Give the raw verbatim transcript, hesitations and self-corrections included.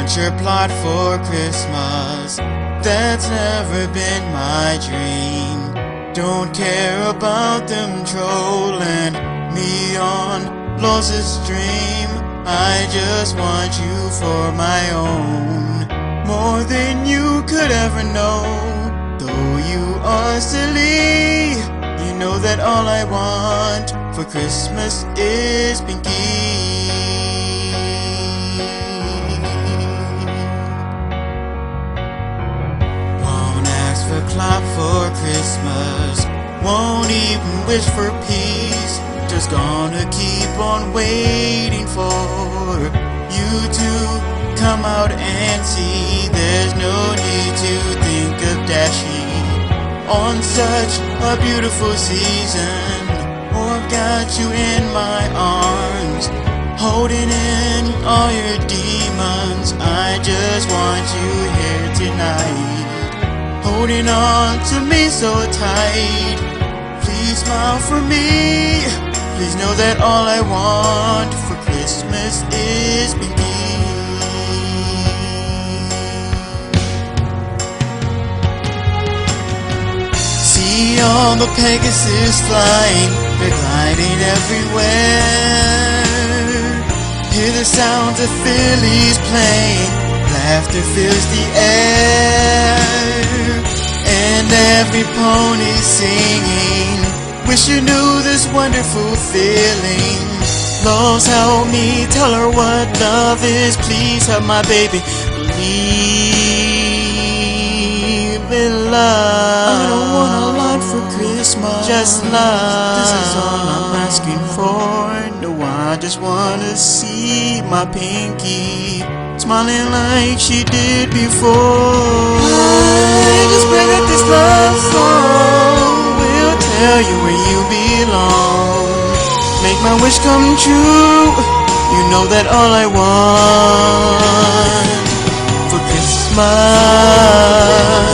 future plot for Christmas. That's never been my dream. Don't care about them trolling me on Los's stream. I just want you for my own, more than you could ever know. Though you are silly, you know that all I want for Christmas is Pinky. Won't ask for clout for Christmas, won't even wish for peace. Just gonna keep on waiting for you to come out and see. There's no need to think of dashing on such a beautiful season. Oh, I've got you in my arms, holding in all your demons. I just want you here tonight, holding on to me so tight. Please smile for me. Please know that all I want for Christmas is Pinky. See all the Pegasus flying, they're gliding everywhere. Hear the sounds of fillies playing, laughter fills the air. And every pony singing, wish you knew this wonderful feeling. Loves, help me tell her what love is. Please help my baby believe in love. I don't want a lot for Christmas, just love. This is all I'm asking for. No, I just wanna see my Pinky smiling like she did before. I just pray that this love song will tell you where you belong, make my wish come true. You know that all I want for Christmas